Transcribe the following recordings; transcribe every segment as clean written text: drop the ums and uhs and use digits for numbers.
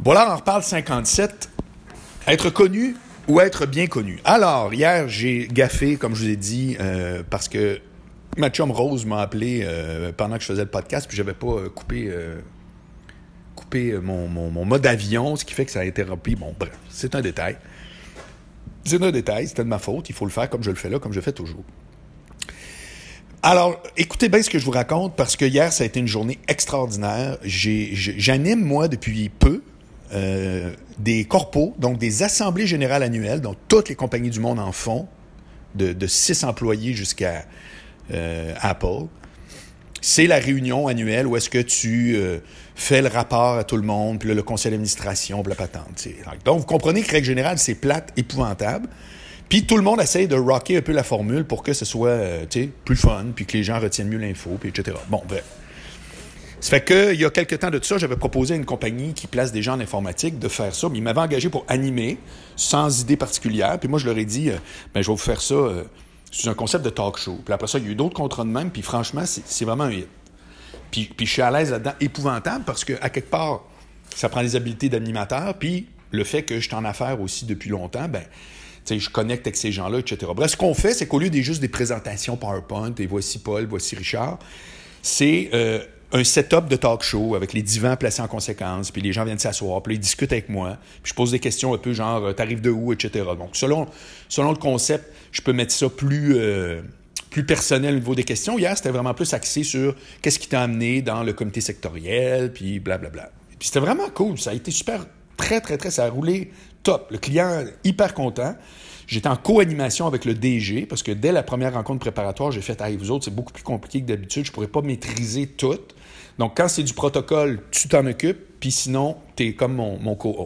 Voilà, on en reparle 57. Être connu ou être bien connu. Alors, hier, j'ai gaffé, comme je vous ai dit, parce que ma chum Rose m'a appelé pendant que je faisais le podcast, puis j'avais pas coupé mon mode avion, ce qui fait que ça a été rempli. Bon, bref, c'est un détail. C'était de ma faute. Il faut le faire comme je le fais là, comme je le fais toujours. Alors, écoutez bien ce que je vous raconte, parce que hier, ça a été une journée extraordinaire. J'anime, moi, depuis peu, des corpos, donc des assemblées générales annuelles, dont toutes les compagnies du monde en font, de 6 employés jusqu'à Apple. C'est la réunion annuelle où est-ce que tu fais le rapport à tout le monde, puis là, le conseil d'administration, puis la patente. Donc, vous comprenez que, règle générale, c'est plate, épouvantable. Puis tout le monde essaye de rocker un peu la formule pour que ce soit plus fun, puis que les gens retiennent mieux l'info, puis etc. Bon, bref. Ça fait qu'il y a quelques temps de ça, j'avais proposé à une compagnie qui place des gens en informatique de faire ça, mais ils m'avaient engagé pour animer, sans idée particulière. Puis moi, je leur ai dit, je vais vous faire ça sous un concept de talk show. Puis après ça, il y a eu d'autres contrats de même, puis franchement, c'est vraiment un hit. Puis je suis à l'aise là-dedans, épouvantable, parce qu'à quelque part, ça prend les habiletés d'animateur, puis le fait que je suis en affaires aussi depuis longtemps, je connecte avec ces gens-là, etc. Bref, ce qu'on fait, c'est qu'au lieu de juste des présentations PowerPoint, et voici Paul, voici Richard, c'est un setup de talk show avec les divans placés en conséquence, puis les gens viennent s'asseoir, puis ils discutent avec moi, puis je pose des questions un peu genre « t'arrives de où? » etc. Donc, selon le concept, je peux mettre ça plus personnel au niveau des questions. Hier, c'était vraiment plus axé sur qu'est-ce qui t'a amené dans le comité sectoriel, puis blablabla. Puis c'était vraiment cool, ça a été super, très, très, très, ça a roulé top. Le client, hyper content. J'étais en co-animation avec le DG, parce que dès la première rencontre préparatoire, j'ai fait « Hey, vous autres, c'est beaucoup plus compliqué que d'habitude, je pourrais pas maîtriser tout. Donc, quand c'est du protocole, tu t'en occupes, puis sinon, t'es comme mon co-host. »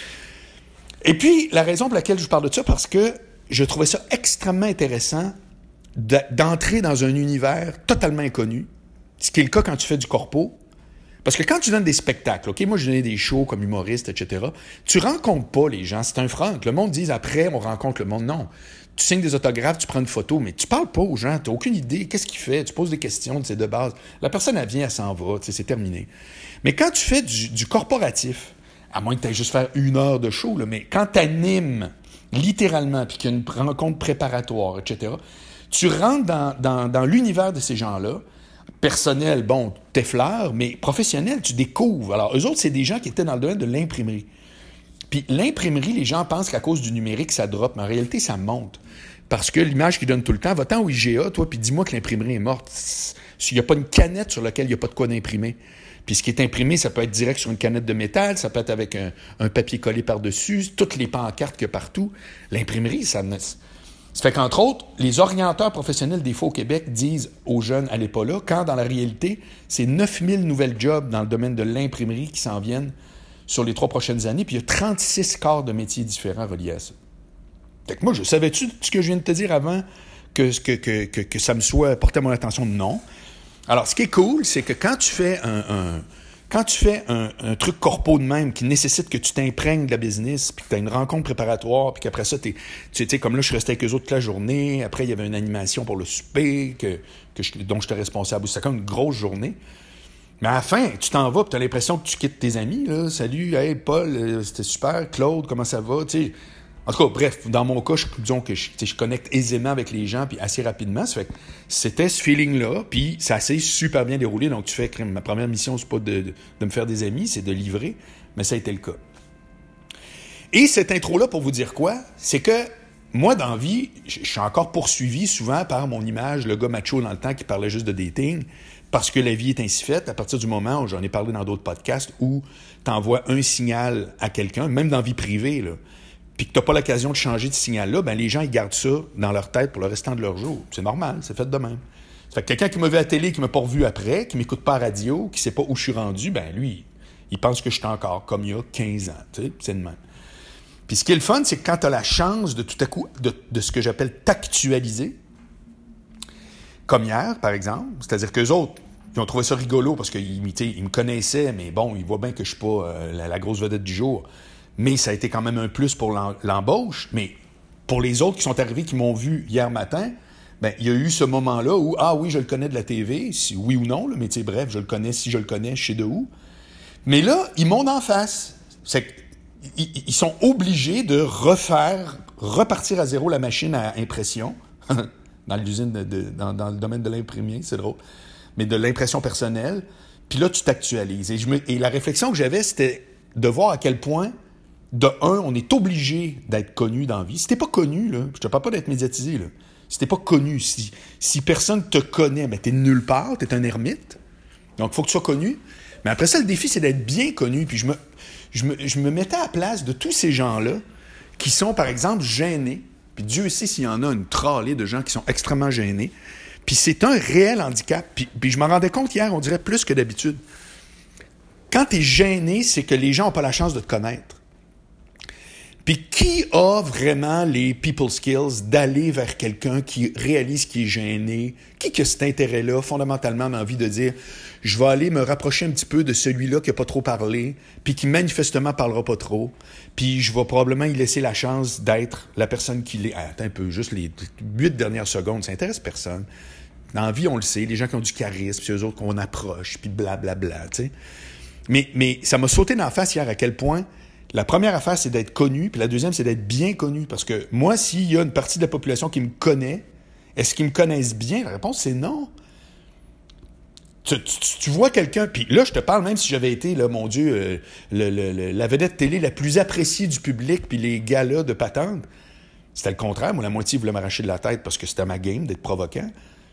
Et puis, la raison pour laquelle je vous parle de ça, parce que je trouvais ça extrêmement intéressant d'entrer dans un univers totalement inconnu, ce qui est le cas quand tu fais du corpo. Parce que quand tu donnes des spectacles, OK, moi je donnais des shows comme humoriste, etc., tu rencontres pas les gens, c'est un front. Le monde dit après, on rencontre le monde. Non. Tu signes des autographes, tu prends une photo, mais tu parles pas aux gens, tu n'as aucune idée, qu'est-ce qu'il fait, tu poses des questions, c'est de base. La personne, elle vient, elle s'en va, c'est terminé. Mais quand tu fais du corporatif, à moins que tu aies juste faire 1 heure de show, là, mais quand tu animes littéralement, puis qu'il y a une rencontre préparatoire, etc., tu rentres dans l'univers de ces gens-là. Personnel, bon, t'effleures, mais professionnel, tu découvres. Alors, eux autres, c'est des gens qui étaient dans le domaine de l'imprimerie. Puis l'imprimerie, les gens pensent qu'à cause du numérique, ça drop, mais en réalité, ça monte. Parce que l'image qu'ils donnent tout le temps, va-t'en au IGA, toi, puis dis-moi que l'imprimerie est morte. Il n'y a pas une canette sur laquelle il n'y a pas de quoi d'imprimer. Puis ce qui est imprimé, ça peut être direct sur une canette de métal, ça peut être avec un papier collé par-dessus, toutes les pancartes qu'il y a partout. L'imprimerie, ça fait qu'entre autres, les orienteurs professionnels des fois au Québec disent aux jeunes « allez pas là », quand dans la réalité, c'est 9000 nouvelles jobs dans le domaine de l'imprimerie qui s'en viennent sur les 3 prochaines années, puis il y a 36 corps de métiers différents reliés à ça. Fait que moi, savais-tu ce que je viens de te dire avant que ça me soit porté à mon attention? Non. Alors, ce qui est cool, c'est que quand tu fais un truc corpo de même qui nécessite que tu t'imprègnes de la business, puis que tu as une rencontre préparatoire, puis qu'après ça, tu sais, comme là, je suis resté avec eux autres toute la journée. Après, il y avait une animation pour le souper dont j'étais responsable. C'était comme une grosse journée. Mais à la fin, tu t'en vas, puis tu as l'impression que tu quittes tes amis. Là. Salut, hey, Paul, c'était super. Claude, comment ça va? T'sais. En tout cas, bref, dans mon cas, disons que je connecte aisément avec les gens, puis assez rapidement. Ça fait que c'était ce feeling-là, puis ça s'est super bien déroulé. Donc, tu fais que ma première mission, c'est pas de me faire des amis, c'est de livrer, mais ça a été le cas. Et cette intro-là, pour vous dire quoi? C'est que moi, dans la vie, je suis encore poursuivi souvent par mon image, le gars macho dans le temps qui parlait juste de dating, parce que la vie est ainsi faite, à partir du moment où j'en ai parlé dans d'autres podcasts, où tu envoies un signal à quelqu'un, même dans la vie privée, là, puis que tu n'as pas l'occasion de changer de signal-là, ben les gens, ils gardent ça dans leur tête pour le restant de leur jour. C'est normal, c'est fait de même. Ça fait que quelqu'un qui m'a vu à la télé, qui m'a pas revu après, qui m'écoute pas à la radio, qui sait pas où je suis rendu, ben lui, il pense que je suis encore comme il y a 15 ans. Tu sais, c'est de même. Puis ce qui est le fun, c'est que quand tu as la chance de tout à coup, de ce que j'appelle t'actualiser, comme hier, par exemple, c'est-à-dire qu'eux autres, ils ont trouvé ça rigolo parce qu'ils me connaissaient, mais bon, ils voient bien que je suis pas la grosse vedette du jour. Mais ça a été quand même un plus pour l'embauche. Mais pour les autres qui sont arrivés, qui m'ont vu hier matin, ben il y a eu ce moment-là où, ah oui, je le connais de la TV, si oui ou non, là, mais bref, je le connais, si je le connais, je sais de où. Mais là, ils m'ont d'en face. C'est qu'ils sont obligés de repartir à zéro la machine à impression, dans l'usine, dans le domaine de l'imprimerie, c'est drôle, mais de l'impression personnelle. Puis là, tu t'actualises. Et la réflexion que j'avais, c'était de voir à quel point, de un, on est obligé d'être connu dans la vie. Si t'es pas connu, là, je te parle pas d'être médiatisé, là. Si t'es pas connu, si personne te connaît, ben t'es nulle part, t'es un ermite. Donc, il faut que tu sois connu. Mais après ça, le défi, c'est d'être bien connu. Puis je me mettais à la place de tous ces gens-là qui sont, par exemple, gênés. Puis Dieu sait s'il y en a une tralée de gens qui sont extrêmement gênés. Puis c'est un réel handicap. Puis je m'en rendais compte hier, on dirait plus que d'habitude. Quand tu es gêné, c'est que les gens n'ont pas la chance de te connaître. Puis qui a vraiment les people skills d'aller vers quelqu'un qui réalise qu'il est gêné? Qui a cet intérêt-là, fondamentalement, d'envie de dire « Je vais aller me rapprocher un petit peu de celui-là qui n'a pas trop parlé, puis qui manifestement parlera pas trop, puis je vais probablement y laisser la chance d'être la personne qu'il est. » Attends un peu, juste les 8 dernières secondes, ça intéresse personne. Dans la vie, on le sait, les gens qui ont du charisme, c'est eux autres qu'on approche, puis blablabla, tu sais. Mais ça m'a sauté dans la face hier à quel point la première affaire, c'est d'être connu, puis la deuxième, c'est d'être bien connu. Parce que moi, s'il y a une partie de la population qui me connaît, est-ce qu'ils me connaissent bien? La réponse, c'est non. Tu vois quelqu'un, puis là, je te parle même si j'avais été, là, mon Dieu, la vedette télé la plus appréciée du public, puis les galas de patente. C'était le contraire. Moi, la moitié voulait m'arracher de la tête parce que c'était ma game d'être provoquant.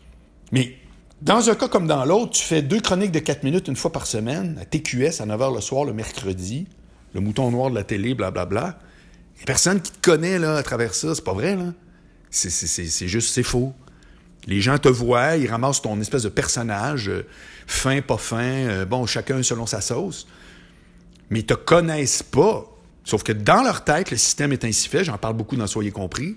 Mais dans un cas comme dans l'autre, tu fais 2 chroniques de 4 minutes une fois par semaine, à TQS, à 9h le soir, le mercredi, le mouton noir de la télé, blablabla. Il y a personne qui te connaît là, à travers ça. C'est pas vrai, là. C'est juste, c'est faux. Les gens te voient, ils ramassent ton espèce de personnage, fin, pas fin, bon, chacun selon sa sauce. Mais ils te connaissent pas. Sauf que dans leur tête, le système est ainsi fait, j'en parle beaucoup dans Soyez compris.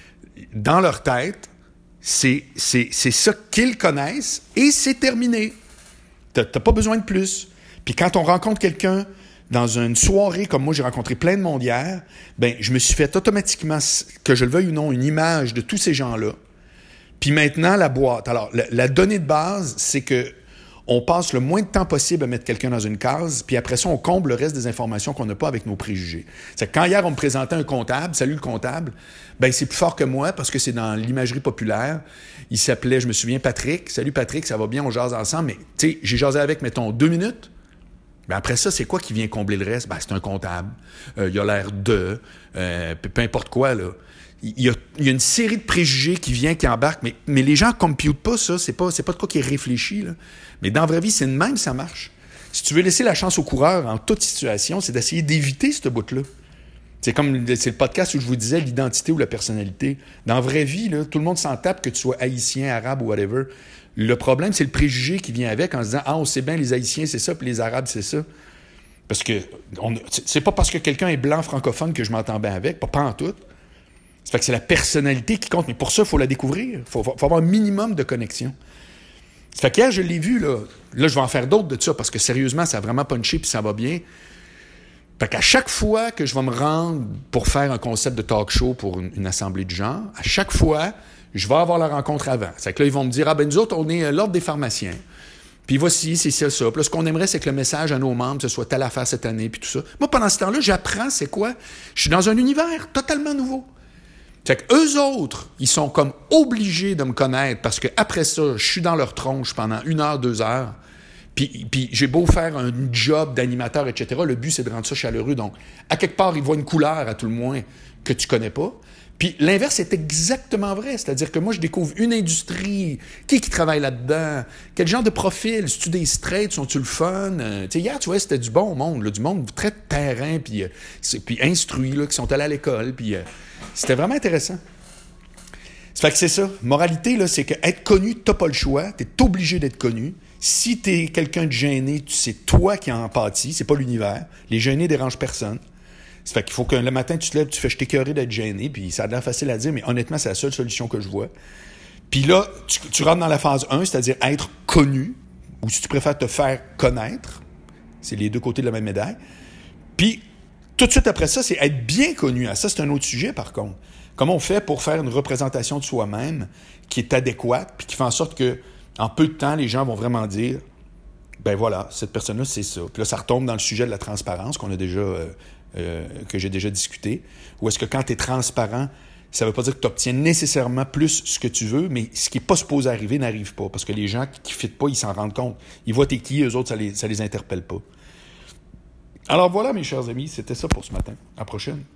Dans leur tête, c'est ça qu'ils connaissent et c'est terminé. T'as pas besoin de plus. Puis quand on rencontre quelqu'un dans une soirée comme moi, j'ai rencontré plein de monde hier, ben je me suis fait automatiquement, que je le veuille ou non, une image de tous ces gens-là. Puis maintenant, la boîte. Alors, la donnée de base, c'est que on passe le moins de temps possible à mettre quelqu'un dans une case, puis après ça, on comble le reste des informations qu'on n'a pas avec nos préjugés. C'est que quand hier, on me présentait un comptable, salut le comptable, ben c'est plus fort que moi parce que c'est dans l'imagerie populaire. Il s'appelait, je me souviens, Patrick. Salut Patrick, ça va bien, on jase ensemble, mais tu sais, j'ai jasé avec, mettons, 2 minutes. Ben après ça, c'est quoi qui vient combler le reste? Ben c'est un comptable. Il a l'air de... peu importe quoi, là. Il y a une série de préjugés qui embarquent, mais les gens ne computent pas ça. C'est pas de quoi qui est réfléchi, là. Mais dans la vraie vie, c'est de même, ça marche. Si tu veux laisser la chance au coureur en toute situation, c'est d'essayer d'éviter ce bout-là. C'est le podcast où je vous disais l'identité ou la personnalité. Dans la vraie vie, là, tout le monde s'en tape que tu sois haïtien, arabe ou whatever. Le problème, c'est le préjugé qui vient avec en se disant « Ah, on sait bien, les Haïtiens, c'est ça, puis les Arabes, c'est ça. » Parce que c'est pas parce que quelqu'un est blanc francophone que je m'entends bien avec, pas en tout. Ça fait que c'est la personnalité qui compte. Mais pour ça, il faut la découvrir. Il faut avoir un minimum de connexion. Ça fait qu'hier, je l'ai vu, là. Là, je vais en faire d'autres de ça parce que sérieusement, ça a vraiment punché puis ça va bien. Fait qu'à chaque fois que je vais me rendre pour faire un concept de talk show pour une assemblée de gens, à chaque fois, je vais avoir la rencontre avant. C'est que là, ils vont me dire « Ah ben nous autres, on est l'ordre des pharmaciens. Puis voici, c'est ça. Puis là, ce qu'on aimerait, c'est que le message à nos membres, ce soit telle affaire cette année, puis tout ça. » Moi, pendant ce temps-là, j'apprends c'est quoi. Je suis dans un univers totalement nouveau. Fait qu'eux autres, ils sont comme obligés de me connaître parce qu'après ça, je suis dans leur tronche pendant 1 heure, 2 heures. Puis j'ai beau faire un job d'animateur, etc. Le but, c'est de rendre ça chaleureux. Donc, à quelque part, ils voient une couleur, à tout le moins, que tu connais pas. Puis l'inverse est exactement vrai. C'est-à-dire que moi, je découvre une industrie. Qui travaille là-dedans? Quel genre de profil? C'est-tu des straights? Sont-tu le fun? Hier, tu vois, c'était du bon monde. Là, du monde très terrain, puis instruit, là, qui sont allés à l'école. Puis c'était vraiment intéressant. Ça fait que c'est ça. Moralité, là, c'est que être connu, t'as pas le choix. T'es obligé d'être connu. Si t'es quelqu'un de gêné, c'est toi qui en pâtis. C'est pas l'univers. Les gênés dérangent personne. Ça fait qu'il faut que le matin, tu te lèves, tu fais « je t'écœurer d'être gêné », puis ça a l'air facile à dire, mais honnêtement, c'est la seule solution que je vois. Puis là, tu rentres dans la phase 1, c'est-à-dire être connu, ou si tu préfères te faire connaître, c'est les deux côtés de la même médaille. Puis, tout de suite après ça, c'est être bien connu. Ça, c'est un autre sujet, par contre. Comment on fait pour faire une représentation de soi-même qui est adéquate, puis qui fait en sorte que en peu de temps, les gens vont vraiment dire Ben voilà, cette personne-là, c'est ça. Puis là, ça retombe dans le sujet de la transparence que j'ai déjà discuté. Ou est-ce que quand tu es transparent, ça ne veut pas dire que tu obtiens nécessairement plus ce que tu veux, mais ce qui n'est pas supposé arriver n'arrive pas. Parce que les gens qui ne fitent pas, ils s'en rendent compte. Ils voient t'es qui, eux autres, ça les interpelle pas. Alors voilà, mes chers amis, c'était ça pour ce matin. À la prochaine.